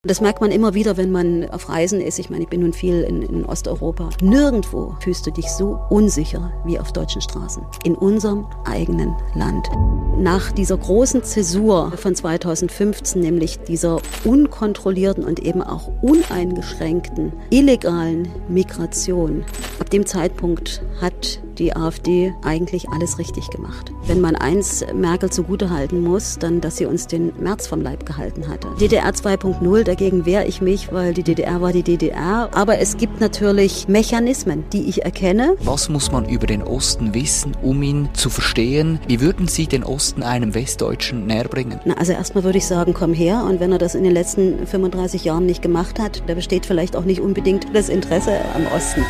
Das merkt man immer wieder, wenn man auf Reisen ist. Ich meine, ich bin nun viel in Osteuropa. Nirgendwo fühlst du dich so unsicher wie auf deutschen Straßen. In unserem eigenen Land. Nach dieser großen Zäsur von 2015, nämlich dieser unkontrollierten und eben auch uneingeschränkten illegalen Migration, ab dem Zeitpunkt hat die AfD eigentlich alles richtig gemacht. Wenn man eins Merkel zugutehalten muss, dann, dass sie uns den März vom Leib gehalten hatte. DDR 2.0, dagegen wehre ich mich, weil die DDR war die DDR. Aber es gibt natürlich Mechanismen, die ich erkenne. Was muss man über den Osten wissen, um ihn zu verstehen? Wie würden Sie den Osten einem Westdeutschen näherbringen? Also erstmal würde ich sagen, komm her. Und wenn er das in den letzten 35 Jahren nicht gemacht hat, da besteht vielleicht auch nicht unbedingt das Interesse am Osten.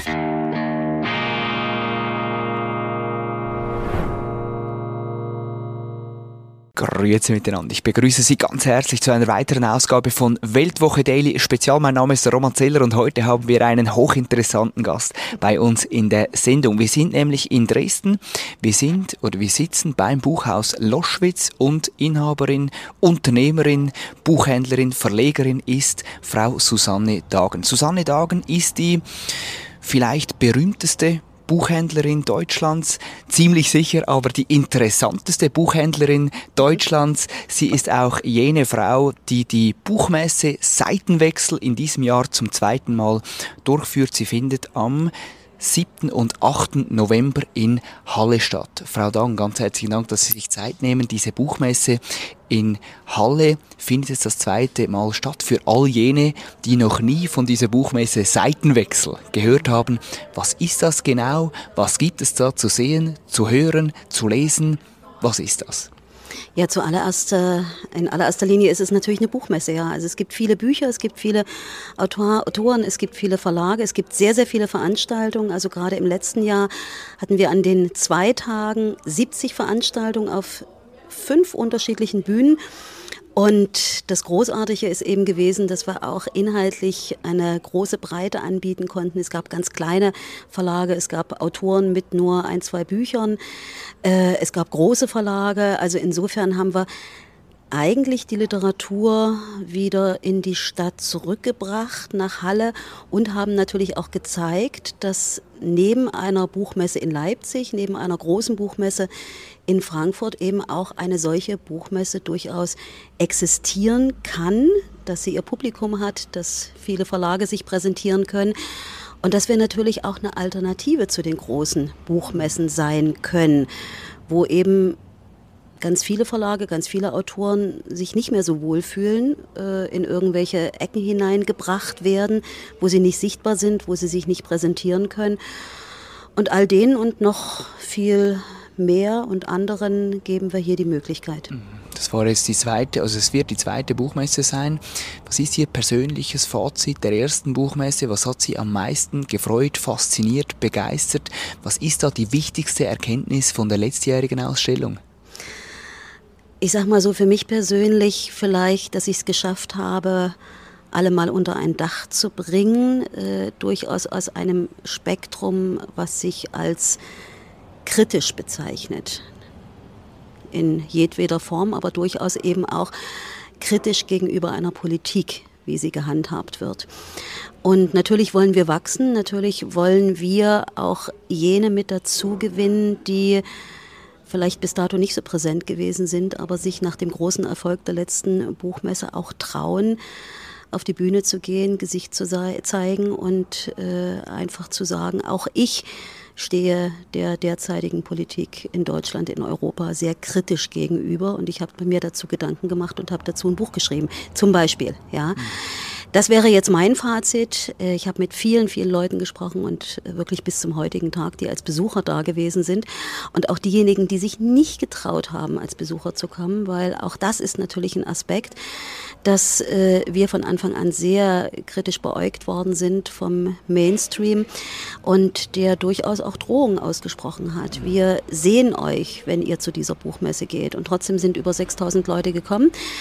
Grüezi miteinander. Ich begrüße Sie ganz herzlich zu einer weiteren Ausgabe von Weltwoche Daily Spezial. Mein Name ist Roman Zeller und heute haben wir einen hochinteressanten Gast bei uns in der Sendung. Wir sind nämlich in Dresden. Wir sitzen beim Buchhaus Loschwitz und Inhaberin, Unternehmerin, Buchhändlerin, Verlegerin ist Frau Susanne Dagen. Susanne Dagen ist die vielleicht berühmteste Buchhändlerin Deutschlands, ziemlich sicher aber die interessanteste Buchhändlerin Deutschlands. Sie ist auch jene Frau, die die Buchmesse Seitenwechsel in diesem Jahr zum zweiten Mal durchführt. Sie findet am 7. und 8. November in Halle statt. Frau Dagen, ganz herzlichen Dank, dass Sie sich Zeit nehmen. Diese Buchmesse in Halle findet jetzt das zweite Mal statt. Für all jene, die noch nie von dieser Buchmesse Seitenwechsel gehört haben. Was ist das genau? Was gibt es da zu sehen, zu hören, zu lesen? Was ist das? Ja, in allererster Linie ist es natürlich eine Buchmesse, ja. Also es gibt viele Bücher, es gibt viele Autoren, es gibt viele Verlage, es gibt sehr, sehr viele Veranstaltungen. Also gerade im letzten Jahr hatten wir an den 2 Tagen 70 Veranstaltungen auf 5 unterschiedlichen Bühnen. Und das Großartige ist eben gewesen, dass wir auch inhaltlich eine große Breite anbieten konnten. Es gab ganz kleine Verlage, es gab Autoren mit nur 1, 2 Büchern, es gab große Verlage. Also insofern haben wir eigentlich die Literatur wieder in die Stadt zurückgebracht, nach Halle, und haben natürlich auch gezeigt, dass neben einer Buchmesse in Leipzig, neben einer großen Buchmesse in Frankfurt eben auch eine solche Buchmesse durchaus existieren kann, dass sie ihr Publikum hat, dass viele Verlage sich präsentieren können und dass wir natürlich auch eine Alternative zu den großen Buchmessen sein können, wo eben ganz viele Verlage, ganz viele Autoren sich nicht mehr so wohlfühlen, in irgendwelche Ecken hineingebracht werden, wo sie nicht sichtbar sind, wo sie sich nicht präsentieren können. Und all denen und noch viel mehr und anderen geben wir hier die Möglichkeit. Das war jetzt es wird die zweite Buchmesse sein. Was ist Ihr persönliches Fazit der ersten Buchmesse? Was hat Sie am meisten gefreut, fasziniert, begeistert? Was ist da die wichtigste Erkenntnis von der letztjährigen Ausstellung? Ich sag mal so, für mich persönlich vielleicht, dass ich es geschafft habe, alle mal unter ein Dach zu bringen, durchaus aus einem Spektrum, was sich als kritisch bezeichnet. In jedweder Form, aber durchaus eben auch kritisch gegenüber einer Politik, wie sie gehandhabt wird. Und natürlich wollen wir wachsen, natürlich wollen wir auch jene mit dazu gewinnen, die vielleicht bis dato nicht so präsent gewesen sind, aber sich nach dem großen Erfolg der letzten Buchmesse auch trauen, auf die Bühne zu gehen, Gesicht zu zeigen und einfach zu sagen, auch ich stehe der derzeitigen Politik in Deutschland, in Europa sehr kritisch gegenüber und ich habe mir dazu Gedanken gemacht und habe dazu ein Buch geschrieben, zum Beispiel, ja. Das wäre jetzt mein Fazit. Ich habe mit vielen, vielen Leuten gesprochen und wirklich bis zum heutigen Tag, die als Besucher da gewesen sind. Und auch diejenigen, die sich nicht getraut haben, als Besucher zu kommen, weil auch das ist natürlich ein Aspekt, dass wir von Anfang an sehr kritisch beäugt worden sind vom Mainstream und der durchaus auch Drohungen ausgesprochen hat. Wir sehen euch, wenn ihr zu dieser Buchmesse geht. Und trotzdem sind über 6.000 Leute gekommen.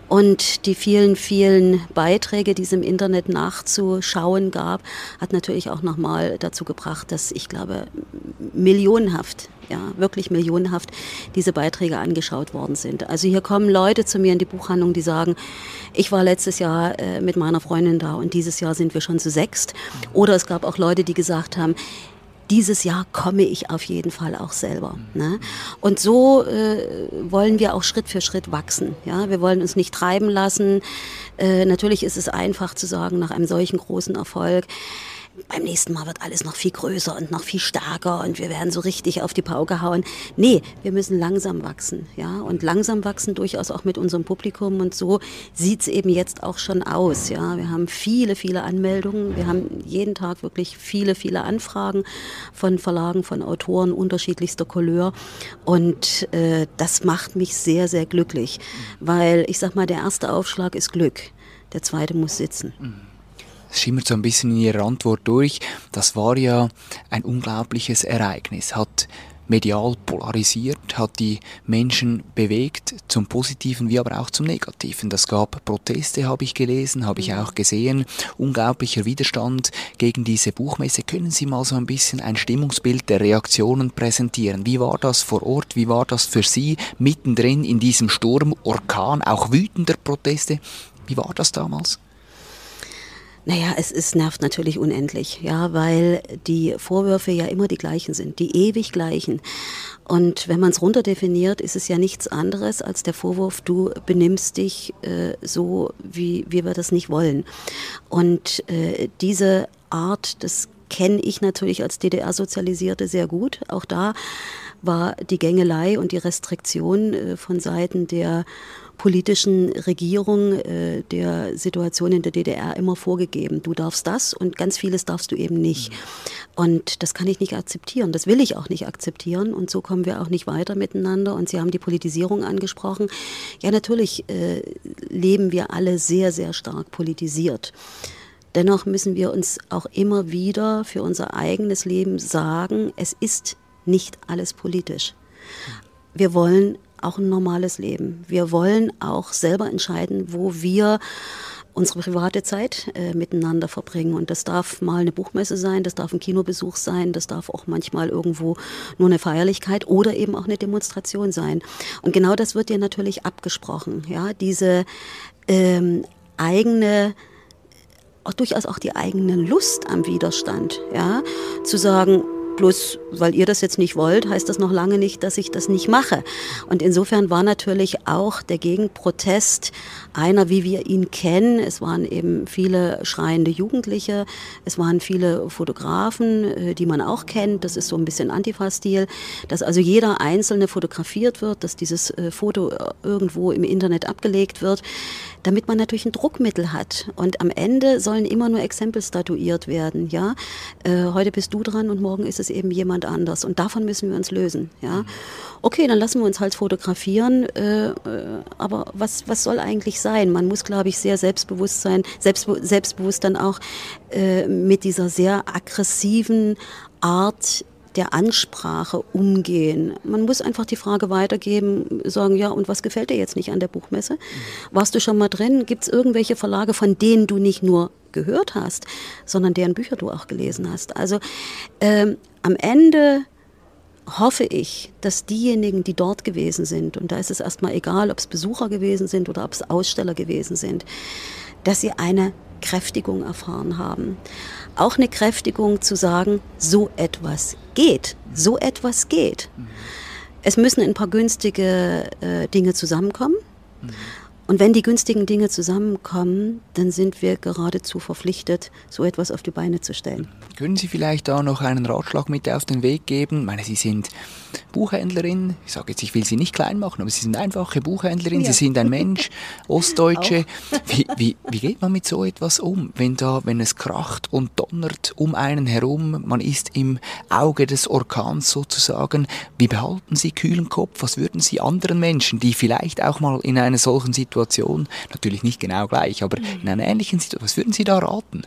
Und die vielen, vielen Beiträge, die es im Internet nachzuschauen gab, hat natürlich auch nochmal dazu gebracht, dass ich glaube, millionenhaft, ja, wirklich millionenhaft diese Beiträge angeschaut worden sind. Also hier kommen Leute zu mir in die Buchhandlung, die sagen, ich war letztes Jahr mit meiner Freundin da und dieses Jahr sind wir schon zu 6. Oder es gab auch Leute, die gesagt haben, dieses Jahr komme ich auf jeden Fall auch selber. Ne? Und so wollen wir auch Schritt für Schritt wachsen. Ja? Wir wollen uns nicht treiben lassen. Natürlich ist es einfach zu sagen, nach einem solchen großen Erfolg, beim nächsten Mal wird alles noch viel größer und noch viel stärker und wir werden so richtig auf die Pauke hauen. Nee, wir müssen langsam wachsen, ja, und langsam wachsen durchaus auch mit unserem Publikum und so sieht's eben jetzt auch schon aus, ja. Wir haben viele, viele Anmeldungen, wir haben jeden Tag wirklich viele, viele Anfragen von Verlagen, von Autoren unterschiedlichster Couleur und das macht mich sehr, sehr glücklich, weil ich sag mal, der erste Aufschlag ist Glück, der zweite muss sitzen. Es schimmert so ein bisschen in Ihrer Antwort durch. Das war ja ein unglaubliches Ereignis, hat medial polarisiert, hat die Menschen bewegt, zum Positiven wie aber auch zum Negativen. Das gab Proteste, habe ich gelesen, habe ich auch gesehen, unglaublicher Widerstand gegen diese Buchmesse. Können Sie mal so ein bisschen ein Stimmungsbild der Reaktionen präsentieren? Wie war das vor Ort? Wie war das für Sie mittendrin in diesem Sturm, Orkan, auch wütender Proteste? Wie war das damals? Naja, es nervt natürlich unendlich, ja, weil die Vorwürfe ja immer die gleichen sind, die ewig gleichen. Und wenn man es runterdefiniert, ist es ja nichts anderes als der Vorwurf, du benimmst dich so, wie wir das nicht wollen. Und diese Art, das kenne ich natürlich als DDR-Sozialisierte sehr gut. Auch da war die Gängelei und die Restriktion von Seiten der politischen Regierung der Situation in der DDR immer vorgegeben. Du darfst das und ganz vieles darfst du eben nicht. Und das kann ich nicht akzeptieren. Das will ich auch nicht akzeptieren. Und so kommen wir auch nicht weiter miteinander. Und Sie haben die Politisierung angesprochen. Ja, natürlich leben wir alle sehr, sehr stark politisiert. Dennoch müssen wir uns auch immer wieder für unser eigenes Leben sagen, es ist nicht alles politisch. Wir wollen auch ein normales Leben. Wir wollen auch selber entscheiden, wo wir unsere private Zeit miteinander verbringen. Und das darf mal eine Buchmesse sein, das darf ein Kinobesuch sein, das darf auch manchmal irgendwo nur eine Feierlichkeit oder eben auch eine Demonstration sein. Und genau das wird dir natürlich abgesprochen. Ja, diese eigene, auch durchaus auch die eigene Lust am Widerstand, ja, zu sagen, bloß weil ihr das jetzt nicht wollt, heißt das noch lange nicht, dass ich das nicht mache. Und insofern war natürlich auch der Gegenprotest einer, wie wir ihn kennen. Es waren eben viele schreiende Jugendliche, es waren viele Fotografen, die man auch kennt. Das ist so ein bisschen Antifa-Stil, dass also jeder Einzelne fotografiert wird, dass dieses Foto irgendwo im Internet abgelegt wird, damit man natürlich ein Druckmittel hat. Und am Ende sollen immer nur Exempel statuiert werden. Ja? Heute bist du dran und morgen ist es eben jemand anders. Und davon müssen wir uns lösen. Ja? Okay, dann lassen wir uns halt fotografieren. Aber was soll eigentlich sein? Man muss, glaube ich, sehr selbstbewusst sein, selbstbewusst dann auch mit dieser sehr aggressiven Art der Ansprache umgehen. Man muss einfach die Frage weitergeben, sagen, ja, und was gefällt dir jetzt nicht an der Buchmesse? Warst du schon mal drin? Gibt es irgendwelche Verlage, von denen du nicht nur gehört hast, sondern deren Bücher du auch gelesen hast? Also am Ende hoffe ich, dass diejenigen, die dort gewesen sind, und da ist es erstmal egal, ob es Besucher gewesen sind oder ob es Aussteller gewesen sind, dass sie eine Kräftigung erfahren haben. Auch eine Kräftigung zu sagen, so etwas geht, so etwas geht. Es müssen ein paar günstige Dinge zusammenkommen. Und wenn die günstigen Dinge zusammenkommen, dann sind wir geradezu verpflichtet, so etwas auf die Beine zu stellen. Können Sie vielleicht da noch einen Ratschlag mit auf den Weg geben? Ich meine, Sie sind Buchhändlerin. Ich sage jetzt, ich will Sie nicht klein machen, aber Sie sind einfache Buchhändlerin. Ja. Sie sind ein Mensch, Ostdeutsche. Wie geht man mit so etwas um, wenn es kracht und donnert um einen herum? Man ist im Auge des Orkans sozusagen. Wie behalten Sie kühlen Kopf? Was würden Sie anderen Menschen, die vielleicht auch mal in einer solchen Situation, natürlich nicht genau gleich, aber in einer ähnlichen Situation, was würden Sie da raten?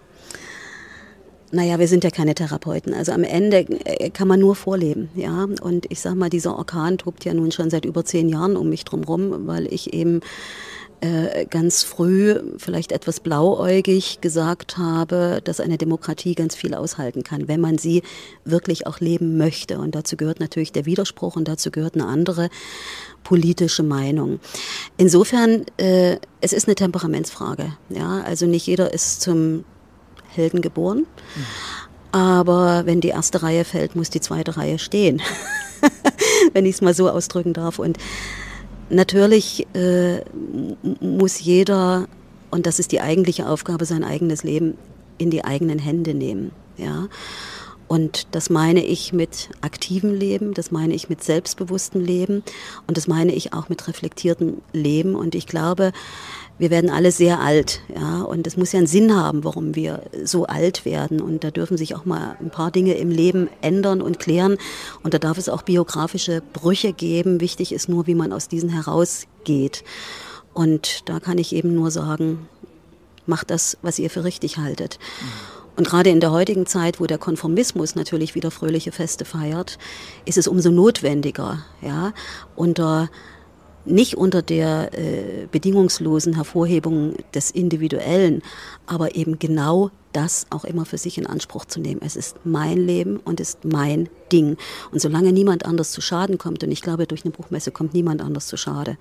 Naja, wir sind ja keine Therapeuten. Also am Ende kann man nur vorleben, ja. Und ich sag mal, dieser Orkan tobt ja nun schon seit über 10 Jahren um mich drumherum, weil ich eben ganz früh, vielleicht etwas blauäugig gesagt habe, dass eine Demokratie ganz viel aushalten kann, wenn man sie wirklich auch leben möchte. Und dazu gehört natürlich der Widerspruch und dazu gehört eine andere politische Meinung. Insofern, es ist eine Temperamentsfrage. Ja? Also nicht jeder ist zum Helden geboren, aber wenn die erste Reihe fällt, muss die zweite Reihe stehen, wenn ich es mal so ausdrücken darf. Und natürlich muss jeder, und das ist die eigentliche Aufgabe, sein eigenes Leben in die eigenen Hände nehmen. Ja? Und das meine ich mit aktivem Leben, das meine ich mit selbstbewusstem Leben und das meine ich auch mit reflektiertem Leben. Und ich glaube, wir werden alle sehr alt, ja, und es muss ja einen Sinn haben, warum wir so alt werden. Und da dürfen sich auch mal ein paar Dinge im Leben ändern und klären. Und da darf es auch biografische Brüche geben. Wichtig ist nur, wie man aus diesen herausgeht. Und da kann ich eben nur sagen, macht das, was ihr für richtig haltet. Und gerade in der heutigen Zeit, wo der Konformismus natürlich wieder fröhliche Feste feiert, ist es umso notwendiger, ja, nicht unter der bedingungslosen Hervorhebung des Individuellen, aber eben genau das auch immer für sich in Anspruch zu nehmen. Es ist mein Leben und ist mein Ding. Und solange niemand anders zu Schaden kommt, und ich glaube, durch eine Buchmesse kommt niemand anders zu Schaden,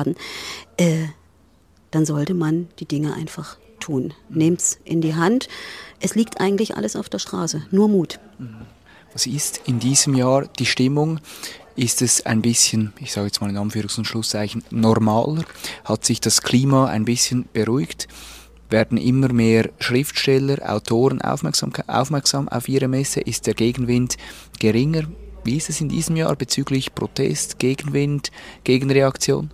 dann sollte man die Dinge einfach tun. Nehmt's in die Hand. Es liegt eigentlich alles auf der Straße. Nur Mut. Was ist in diesem Jahr die Stimmung? Ist es ein bisschen, ich sage jetzt mal in Anführungs- und Schlusszeichen, normaler? Hat sich das Klima ein bisschen beruhigt? Werden immer mehr Schriftsteller, Autoren aufmerksam auf ihre Messe? Ist der Gegenwind geringer? Wie ist es in diesem Jahr bezüglich Protest, Gegenwind, Gegenreaktion?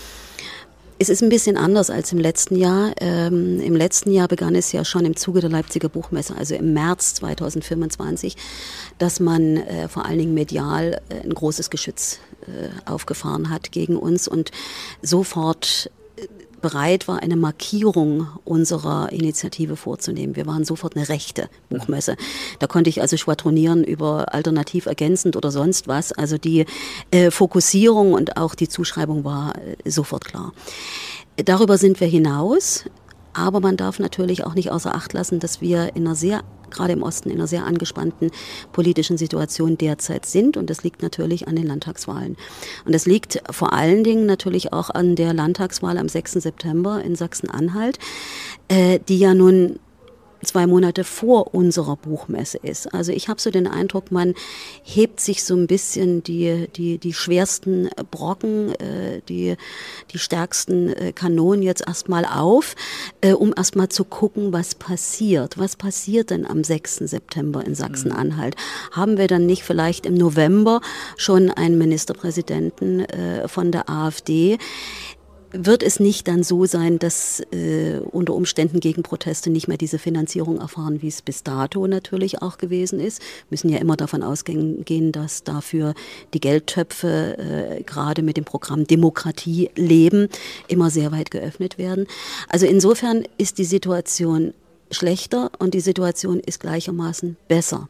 Es ist ein bisschen anders als im letzten Jahr. Im letzten Jahr begann es ja schon im Zuge der Leipziger Buchmesse, also im März 2025, dass man vor allen Dingen medial ein großes Geschütz aufgefahren hat gegen uns und sofort bereit war, eine Markierung unserer Initiative vorzunehmen. Wir waren sofort eine rechte Buchmesse. Da konnte ich also schwadronieren über alternativ ergänzend oder sonst was. Also die Fokussierung und auch die Zuschreibung war sofort klar. Darüber sind wir hinaus, aber man darf natürlich auch nicht außer Acht lassen, dass wir in einer gerade im Osten in einer sehr angespannten politischen Situation derzeit sind. Und das liegt natürlich an den Landtagswahlen. Und das liegt vor allen Dingen natürlich auch an der Landtagswahl am 6. September in Sachsen-Anhalt, die ja nun 2 Monate vor unserer Buchmesse ist. Also ich habe so den Eindruck, man hebt sich so ein bisschen die schwersten Brocken, die stärksten Kanonen jetzt erstmal auf, um erstmal zu gucken, was passiert. Was passiert denn am 6. September in Sachsen-Anhalt? Haben wir dann nicht vielleicht im November schon einen Ministerpräsidenten von der AfD? Wird es nicht dann so sein, dass unter Umständen Gegenproteste nicht mehr diese Finanzierung erfahren, wie es bis dato natürlich auch gewesen ist? Wir müssen ja immer davon ausgehen, dass dafür die Geldtöpfe gerade mit dem Programm Demokratie leben immer sehr weit geöffnet werden. Also insofern ist die Situation schlechter und die Situation ist gleichermaßen besser.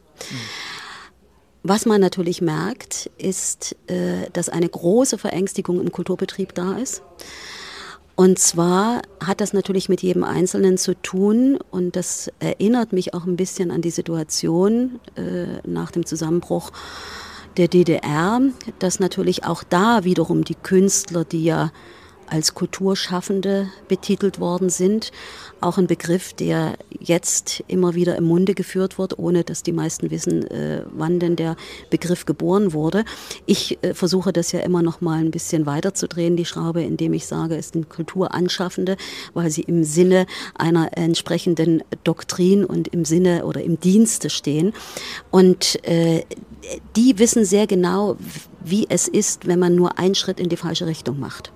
Was man natürlich merkt, ist, dass eine große Verängstigung im Kulturbetrieb da ist. Und zwar hat das natürlich mit jedem Einzelnen zu tun und das erinnert mich auch ein bisschen an die Situation nach dem Zusammenbruch der DDR, dass natürlich auch da wiederum die Künstler, die ja als Kulturschaffende betitelt worden sind, auch ein Begriff, der jetzt immer wieder im Munde geführt wird, ohne dass die meisten wissen, wann denn der Begriff geboren wurde. Ich versuche das ja immer noch mal ein bisschen weiterzudrehen, die Schraube, indem ich sage, es sind Kulturanschaffende, weil sie im Sinne einer entsprechenden Doktrin und im Sinne oder im Dienste stehen. Und die wissen sehr genau, wie es ist, wenn man nur einen Schritt in die falsche Richtung macht.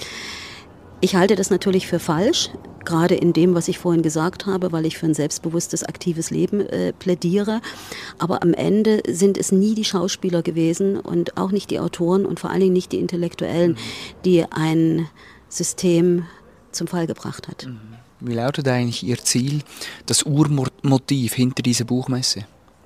Ich halte das natürlich für falsch, gerade in dem, was ich vorhin gesagt habe, weil ich für ein selbstbewusstes, aktives Leben plädiere. Aber am Ende sind es nie die Schauspieler gewesen und auch nicht die Autoren und vor allen Dingen nicht die Intellektuellen, die ein System zum Fall gebracht hat. Wie lautet eigentlich Ihr Ziel, das Urmotiv hinter dieser Buchmesse?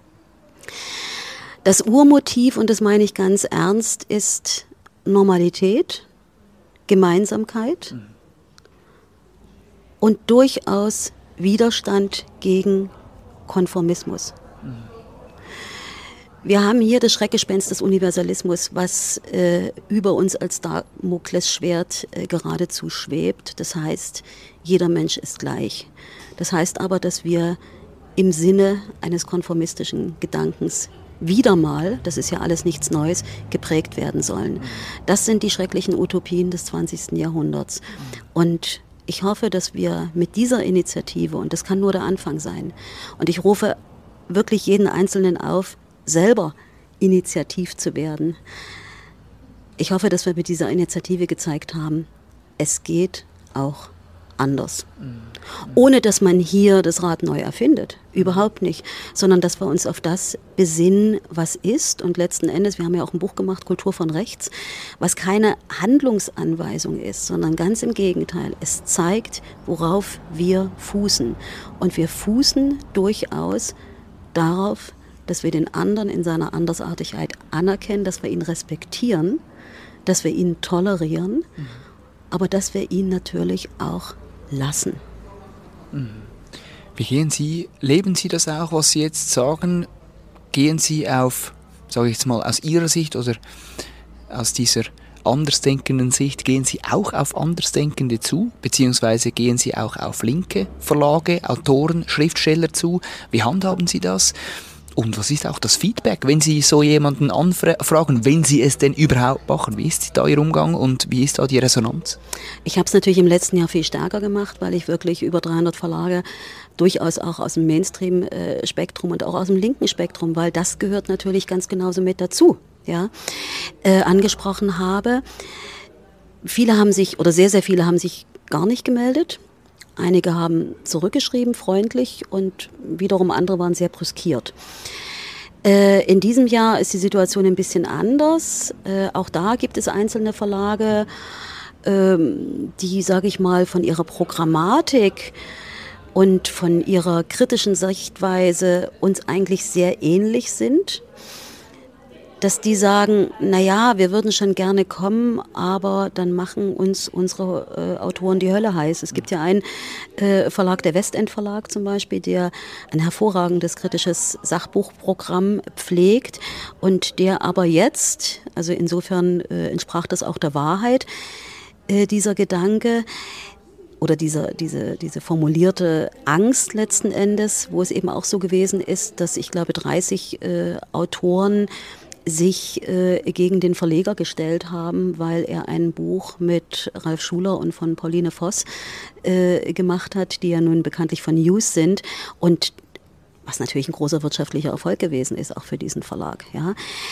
Das Urmotiv, und das meine ich ganz ernst, ist Normalität, Gemeinsamkeit, und durchaus Widerstand gegen Konformismus. Wir haben hier das Schreckgespenst des Universalismus, was über uns als Damoklesschwert geradezu schwebt. Das heißt, jeder Mensch ist gleich. Das heißt aber, dass wir im Sinne eines konformistischen Gedankens wieder mal, das ist ja alles nichts Neues, geprägt werden sollen. Das sind die schrecklichen Utopien des 20. Jahrhunderts. Und ich hoffe, dass wir mit dieser Initiative, und das kann nur der Anfang sein, und ich rufe wirklich jeden Einzelnen auf, selber initiativ zu werden. Ich hoffe, dass wir mit dieser Initiative gezeigt haben, es geht auch anders. Ohne dass man hier das Rad neu erfindet. Überhaupt nicht. Sondern dass wir uns auf das besinnen, was ist. Und letzten Endes, wir haben ja auch ein Buch gemacht, Kultur von Rechts, was keine Handlungsanweisung ist, sondern ganz im Gegenteil. Es zeigt, worauf wir fußen. Und wir fußen durchaus darauf, dass wir den anderen in seiner Andersartigkeit anerkennen, dass wir ihn respektieren, dass wir ihn tolerieren, aber dass wir ihn natürlich auch lassen. Wie gehen Sie, leben Sie das auch, was Sie jetzt sagen? Gehen Sie auf, sage ich jetzt mal, aus Ihrer Sicht oder aus dieser andersdenkenden Sicht, gehen Sie auch auf Andersdenkende zu? Beziehungsweise gehen Sie auch auf linke Verlage, Autoren, Schriftsteller zu? Wie handhaben Sie das? Und was ist auch das Feedback, wenn Sie so jemanden anfragen, wenn Sie es denn überhaupt machen? Wie ist da Ihr Umgang und wie ist da die Resonanz? Ich habe es natürlich im letzten Jahr viel stärker gemacht, weil ich wirklich über 300 Verlage durchaus auch aus dem Mainstream-Spektrum und auch aus dem linken Spektrum, weil das gehört natürlich ganz genauso mit dazu, ja, angesprochen habe. Viele haben sich, oder sehr, sehr viele haben sich gar nicht gemeldet. Einige haben zurückgeschrieben, freundlich, und wiederum andere waren sehr brüskiert. In diesem Jahr ist die Situation ein bisschen anders. Auch da gibt es einzelne Verlage, die, sage ich mal, von ihrer Programmatik und von ihrer kritischen Sichtweise uns eigentlich sehr ähnlich sind. Dass die sagen, naja, wir würden schon gerne kommen, aber dann machen uns unsere Autoren die Hölle heiß. Es gibt ja einen Verlag, der Westend Verlag zum Beispiel, der ein hervorragendes kritisches Sachbuchprogramm pflegt und der aber jetzt, also insofern entsprach das auch der Wahrheit, dieser Gedanke oder diese formulierte Angst letzten Endes, wo es eben auch so gewesen ist, dass ich glaube 30 Autoren sich gegen den Verleger gestellt haben, weil er ein Buch mit Ralf Schuler und von Pauline Voss gemacht hat, die ja nun bekanntlich von News sind und was natürlich ein großer wirtschaftlicher Erfolg gewesen ist, auch für diesen Verlag. Ja.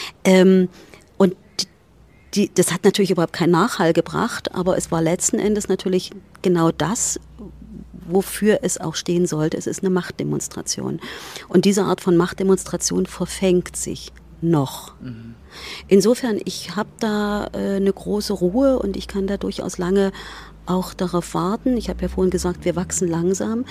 Und das hat natürlich überhaupt keinen Nachhall gebracht, aber es war letzten Endes natürlich genau das, wofür es auch stehen sollte. Es ist eine Machtdemonstration. Und diese Art von Machtdemonstration verfängt sich noch. Insofern, ich habe da eine große Ruhe und ich kann da durchaus lange auch darauf warten. Ich habe ja vorhin gesagt, wir wachsen langsam.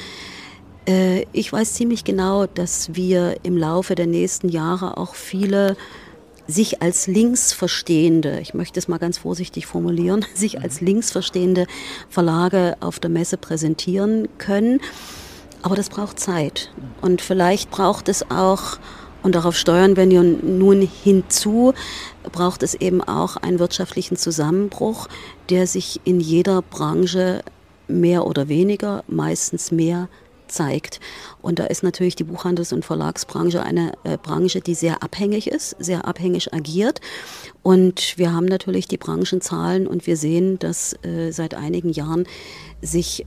Ich weiß ziemlich genau, dass wir im Laufe der nächsten Jahre auch viele sich als linksverstehende, ich möchte es mal ganz vorsichtig formulieren, sich als linksverstehende Verlage auf der Messe präsentieren können. Aber das braucht Zeit. Und vielleicht braucht es auch, und darauf steuern wir nun hinzu, braucht es eben auch einen wirtschaftlichen Zusammenbruch, der sich in jeder Branche mehr oder weniger, meistens mehr, zeigt. Und da ist natürlich die Buchhandels- und Verlagsbranche eine Branche, die sehr abhängig ist, sehr abhängig agiert. Und wir haben natürlich die Branchenzahlen und wir sehen, dass seit einigen Jahren sich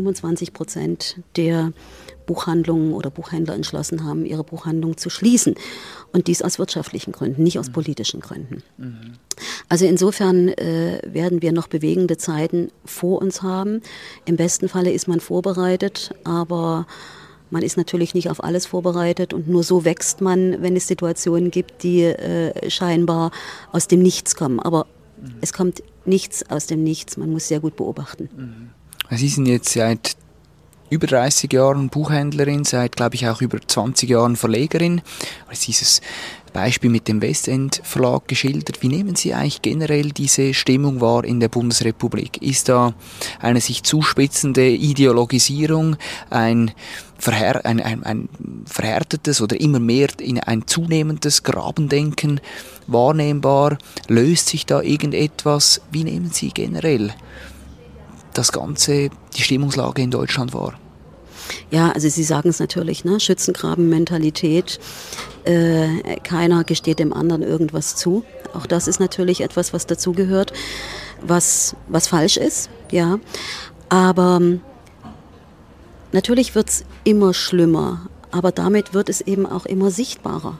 25% der Buchhandlungen oder Buchhändler entschlossen haben, ihre Buchhandlung zu schließen. Und dies aus wirtschaftlichen Gründen, nicht aus politischen Gründen. Also insofern werden wir noch bewegende Zeiten vor uns haben. Im besten Falle ist man vorbereitet, aber man ist natürlich nicht auf alles vorbereitet und nur so wächst man, wenn es Situationen gibt, die scheinbar aus dem Nichts kommen. Aber es kommt nichts aus dem Nichts, man muss sehr gut beobachten. Sie sind jetzt seit über 30 Jahren Buchhändlerin, seit, glaube ich, auch über 20 Jahren Verlegerin. Jetzt dieses Beispiel mit dem Westend Verlag geschildert. Wie nehmen Sie eigentlich generell diese Stimmung wahr in der Bundesrepublik? Ist da eine sich zuspitzende Ideologisierung, ein verhärtetes oder immer mehr in ein zunehmendes Grabendenken wahrnehmbar? Löst sich da irgendetwas? Wie nehmen Sie generell das Ganze, die Stimmungslage in Deutschland wahr? Ja, also Sie sagen es natürlich, ne? Schützengraben-Mentalität. Keiner gesteht dem anderen irgendwas zu. Auch das ist natürlich etwas, was dazugehört, was falsch ist. Ja, aber natürlich wird es immer schlimmer, aber damit wird es eben auch immer sichtbarer.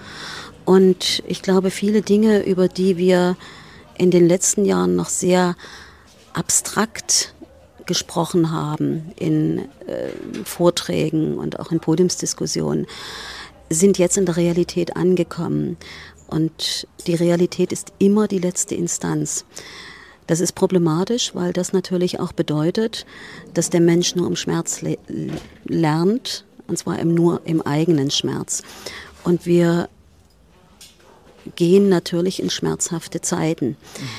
Und ich glaube, viele Dinge, über die wir in den letzten Jahren noch sehr abstrakt gesprochen haben in Vorträgen und auch in Podiumsdiskussionen, sind jetzt in der Realität angekommen. Und die Realität ist immer die letzte Instanz. Das ist problematisch, weil das natürlich auch bedeutet, dass der Mensch nur im Schmerz lernt, und zwar nur im eigenen Schmerz. Und wir gehen natürlich in schmerzhafte Zeiten.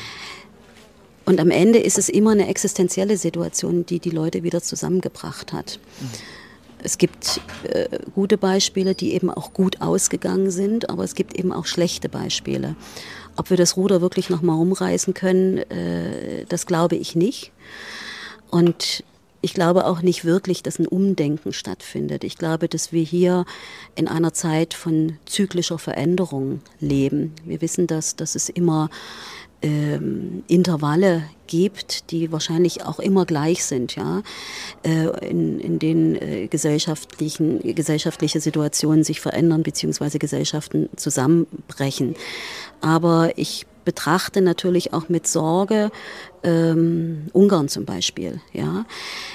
Und am Ende ist es immer eine existenzielle Situation, die die Leute wieder zusammengebracht hat. Es gibt gute Beispiele, die eben auch gut ausgegangen sind, aber es gibt eben auch schlechte Beispiele. Ob wir das Ruder wirklich nochmal rumreißen können, das glaube ich nicht. Und ich glaube auch nicht wirklich, dass ein Umdenken stattfindet. Ich glaube, dass wir hier in einer Zeit von zyklischer Veränderung leben. Wir wissen, dass es immer Intervalle gibt, die wahrscheinlich auch immer gleich sind, ja, in denen gesellschaftliche Situationen sich verändern bzw. Gesellschaften zusammenbrechen. Aber ich betrachte natürlich auch mit Sorge Ungarn zum Beispiel, ja.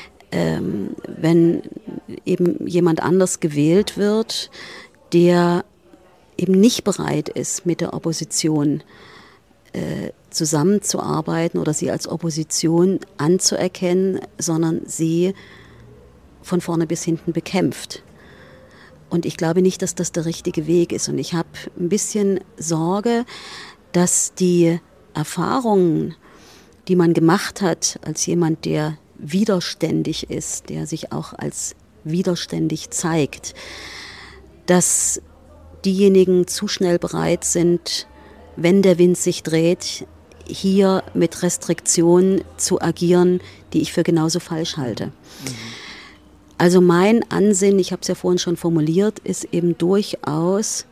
Wenn eben jemand anders gewählt wird, der eben nicht bereit ist, mit der Opposition zusammenzuarbeiten oder sie als Opposition anzuerkennen, sondern sie von vorne bis hinten bekämpft. Und ich glaube nicht, dass das der richtige Weg ist. Und ich habe ein bisschen Sorge, dass die Erfahrungen, die man gemacht hat als jemand, der widerständig ist, der sich auch als widerständig zeigt, dass diejenigen zu schnell bereit sind, wenn der Wind sich dreht, hier mit Restriktionen zu agieren, die ich für genauso falsch halte. Also mein Ansinnen, ich habe es ja vorhin schon formuliert, ist eben durchaus,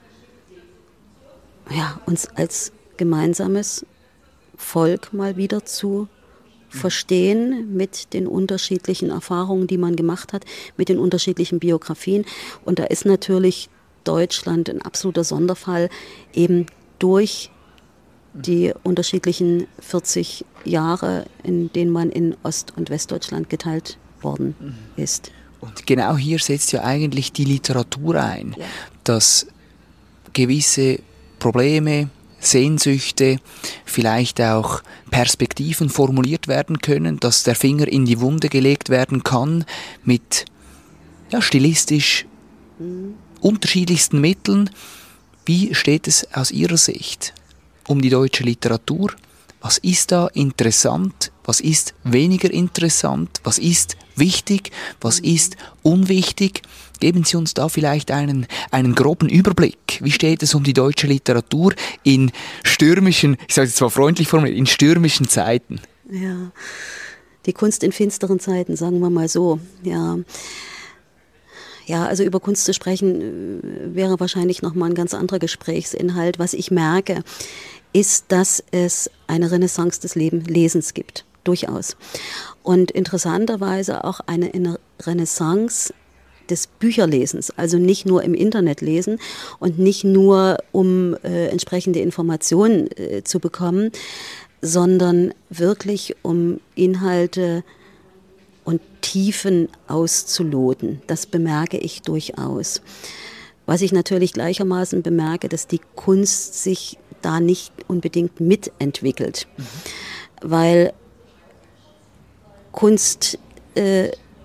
ja, uns als gemeinsames Volk mal wieder zu verstehen mit den unterschiedlichen Erfahrungen, die man gemacht hat, mit den unterschiedlichen Biografien. Und da ist natürlich Deutschland ein absoluter Sonderfall, eben durch die unterschiedlichen 40 Jahre, in denen man in Ost- und Westdeutschland geteilt worden ist. Und genau hier setzt ja eigentlich die Literatur ein, ja, dass gewisse Probleme, Sehnsüchte, vielleicht auch Perspektiven formuliert werden können, dass der Finger in die Wunde gelegt werden kann mit stilistisch unterschiedlichsten Mitteln. Wie steht es aus Ihrer Sicht um die deutsche Literatur? Was ist da interessant? Was ist weniger interessant? Was ist wichtig? Was ist unwichtig? Geben Sie uns da vielleicht einen groben Überblick. Wie steht es um die deutsche Literatur in stürmischen, ich sage es zwar freundlich formuliert, in stürmischen Zeiten? Ja, die Kunst in finsteren Zeiten, sagen wir mal so. Ja, also über Kunst zu sprechen wäre wahrscheinlich nochmal ein ganz anderer Gesprächsinhalt. Was ich merke, ist, dass es eine Renaissance des Lesens gibt, durchaus. Und interessanterweise auch eine Renaissance des Bücherlesens, also nicht nur im Internet lesen und nicht nur, um entsprechende Informationen zu bekommen, sondern wirklich um Inhalte und Tiefen auszuloten. Das bemerke ich durchaus. Was ich natürlich gleichermaßen bemerke, dass die Kunst sich da nicht unbedingt mitentwickelt, weil Kunst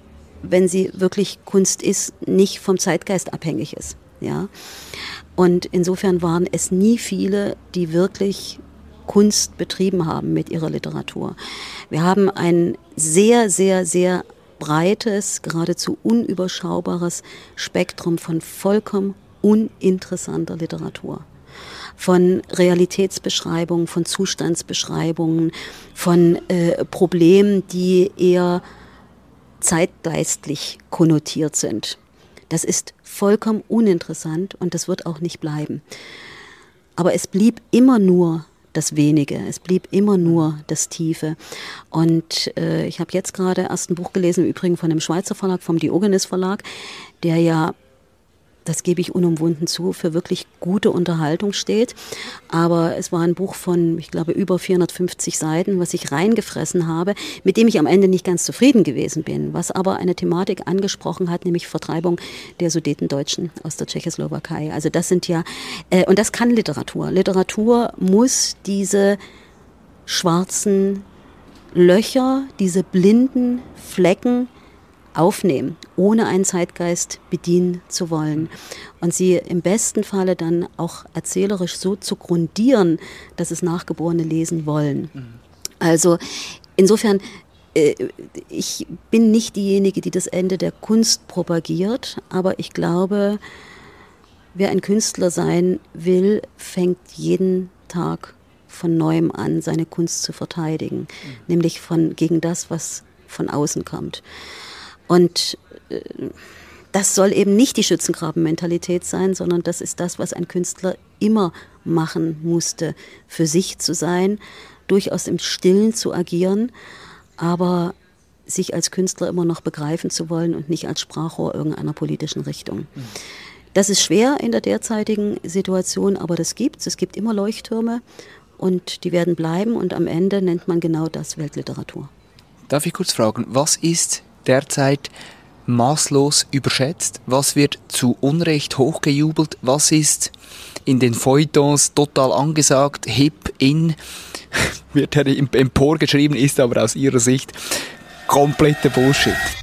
wenn sie wirklich Kunst ist, nicht vom Zeitgeist abhängig ist. Ja? Und insofern waren es nie viele, die wirklich Kunst betrieben haben mit ihrer Literatur. Wir haben ein sehr, sehr, sehr breites, geradezu unüberschaubares Spektrum von vollkommen uninteressanter Literatur. Von Realitätsbeschreibungen, von Zustandsbeschreibungen, von Problemen, die eher zeitgeistlich konnotiert sind. Das ist vollkommen uninteressant und das wird auch nicht bleiben. Aber es blieb immer nur das Wenige, es blieb immer nur das Tiefe. Und ich habe jetzt gerade erst ein Buch gelesen, im Übrigen von einem Schweizer Verlag, vom Diogenes Verlag, der ja, das gebe ich unumwunden zu, für wirklich gute Unterhaltung steht. Aber es war ein Buch von, ich glaube, über 450 Seiten, was ich reingefressen habe, mit dem ich am Ende nicht ganz zufrieden gewesen bin, was aber eine Thematik angesprochen hat, nämlich Vertreibung der Sudetendeutschen aus der Tschechoslowakei. Also das sind ja, und das kann Literatur. Literatur muss diese schwarzen Löcher, diese blinden Flecken aufnehmen, ohne einen Zeitgeist bedienen zu wollen. Und sie im besten Falle dann auch erzählerisch so zu grundieren, dass es Nachgeborene lesen wollen. Also insofern, ich bin nicht diejenige, die das Ende der Kunst propagiert, aber ich glaube, wer ein Künstler sein will, fängt jeden Tag von Neuem an, seine Kunst zu verteidigen, nämlich gegen das, was von außen kommt. Und das soll eben nicht die Schützengraben-Mentalität sein, sondern das ist das, was ein Künstler immer machen musste, für sich zu sein, durchaus im Stillen zu agieren, aber sich als Künstler immer noch begreifen zu wollen und nicht als Sprachrohr irgendeiner politischen Richtung. Das ist schwer in der derzeitigen Situation, aber das gibt's. Es gibt immer Leuchttürme und die werden bleiben und am Ende nennt man genau das Weltliteratur. Darf ich kurz fragen, was ist derzeit maßlos überschätzt? Was wird zu Unrecht hochgejubelt? Was ist in den Feuilletons total angesagt, hip, in, wird emporgeschrieben, ist aber aus Ihrer Sicht kompletter Bullshit?